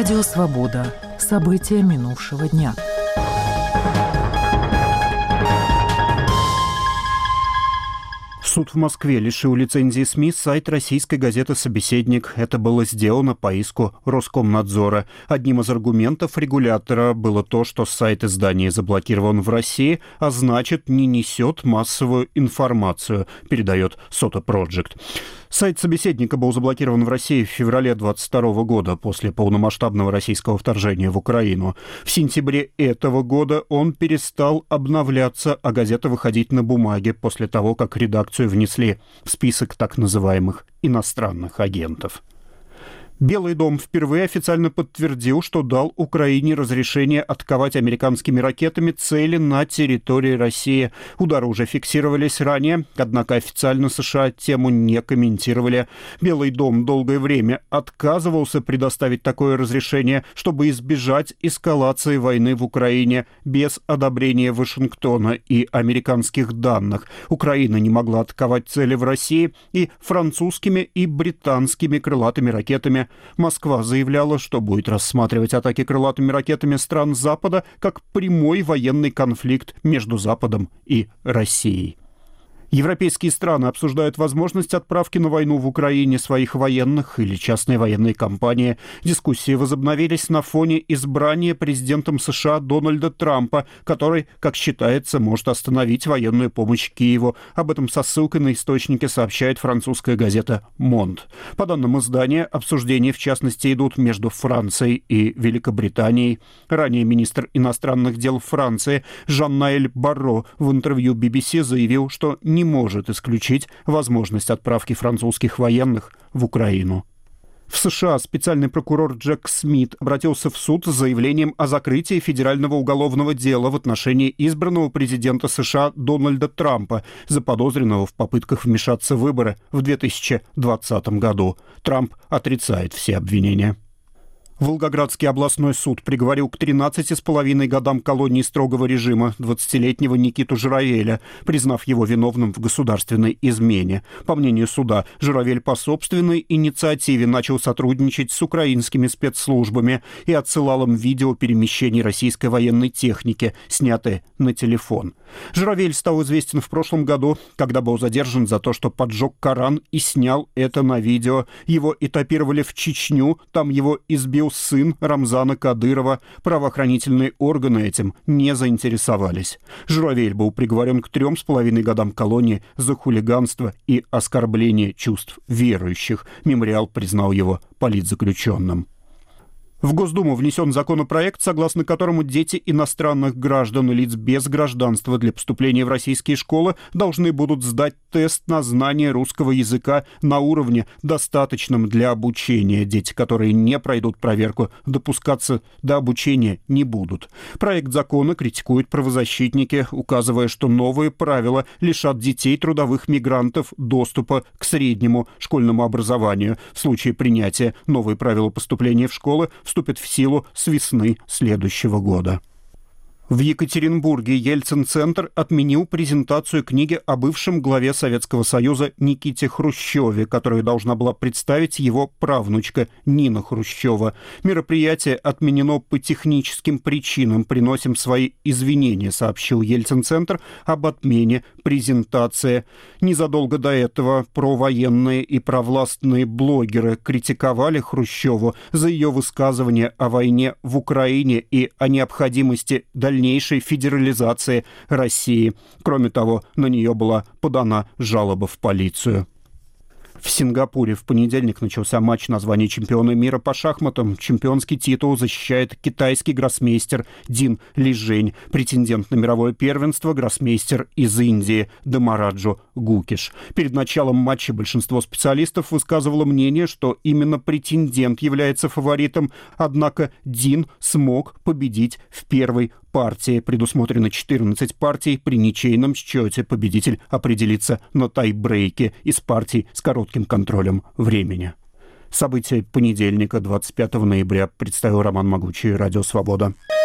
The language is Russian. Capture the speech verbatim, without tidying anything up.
Радио «Свобода». События минувшего дня. Суд в Москве лишил лицензии СМИ сайт российской газеты «Собеседник». Это было сделано по иску Роскомнадзора. Одним из аргументов регулятора было то, что сайт издания заблокирован в России, а значит, не несет массовую информацию, передает Сота Проджект. Сайт «Собеседника» был заблокирован в России в феврале двадцать второго года после полномасштабного российского вторжения в Украину. В сентябре этого года он перестал обновляться, а газета выходить на бумаге после того, как редакцию внесли в список так называемых иностранных агентов. Белый дом впервые официально подтвердил, что дал Украине разрешение атаковать американскими ракетами цели на территории России. Удары уже фиксировались ранее, однако официально США тему не комментировали. Белый дом долгое время отказывался предоставить такое разрешение, чтобы избежать эскалации войны в Украине без одобрения Вашингтона и американских данных. Украина не могла атаковать цели в России и французскими и британскими крылатыми ракетами. Москва заявляла, что будет рассматривать атаки крылатыми ракетами стран Запада как прямой военный конфликт между Западом и Россией. Европейские страны обсуждают возможность отправки на войну в Украине своих военных или частные военные компании. Дискуссии возобновились на фоне избрания президентом США Дональда Трампа, который, как считается, может остановить военную помощь Киеву. Об этом со ссылкой на источники сообщает французская газета «Монд». По данным издания, обсуждения, в частности, идут между Францией и Великобританией. Ранее министр иностранных дел Франции Жан-Ноэль Барро в интервью би би си заявил, что не может исключить возможность отправки французских военных в Украину. В США специальный прокурор Джек Смит обратился в суд с заявлением о закрытии федерального уголовного дела в отношении избранного президента США Дональда Трампа, заподозренного в попытках вмешаться в выборы в две тысячи двадцатом году. Трамп отрицает все обвинения. Волгоградский областной суд приговорил к тринадцати с половиной годам колонии строгого режима двадцатилетнего Никиту Журавеля, признав его виновным в государственной измене. По мнению суда, Журавель по собственной инициативе начал сотрудничать с украинскими спецслужбами и отсылал им видео перемещений российской военной техники, снятые на телефон. Журавель стал известен в прошлом году, когда был задержан за то, что поджег Коран и снял это на видео. Его этапировали в Чечню, там его избил сын Рамзана Кадырова. Правоохранительные органы этим не заинтересовались. Журавель был приговорен к трем с половиной годам колонии за хулиганство и оскорбление чувств верующих. Мемориал признал его политзаключенным. В Госдуму внесен законопроект, согласно которому дети иностранных граждан и лиц без гражданства для поступления в российские школы должны будут сдать тест на знание русского языка на уровне, достаточном для обучения. Дети, которые не пройдут проверку, допускаться до обучения не будут. Проект закона критикуют правозащитники, указывая, что новые правила лишат детей трудовых мигрантов доступа к среднему школьному образованию. В случае принятия новые правила поступления в школы вступит в силу с весны следующего года. В Екатеринбурге Ельцин-центр отменил презентацию книги о бывшем главе Советского Союза Никите Хрущеве, которую должна была представить его правнучка Нина Хрущева. Мероприятие отменено по техническим причинам. Приносим свои извинения, сообщил Ельцин-центр об отмене презентации. Незадолго до этого провоенные и провластные блогеры критиковали Хрущеву за ее высказывания о войне в Украине и о необходимости дальнейшей дальнейшей федерализации России. Кроме того, на нее была подана жалоба в полицию. В Сингапуре в понедельник начался матч на звание чемпиона мира по шахматам. Чемпионский титул защищает китайский гроссмейстер Дин Лижень. Претендент на мировое первенство — гроссмейстер из Индии Дамараджо Гукиш. Перед началом матча большинство специалистов высказывало мнение, что именно претендент является фаворитом, однако Дин смог победить в первой партии. Предусмотрено четырнадцать партий. При ничейном счете победитель определится на тай-брейке из партий с коротким контролем времени. События понедельника, двадцать пятого ноября, представил Роман Могучий, Радио «Свобода».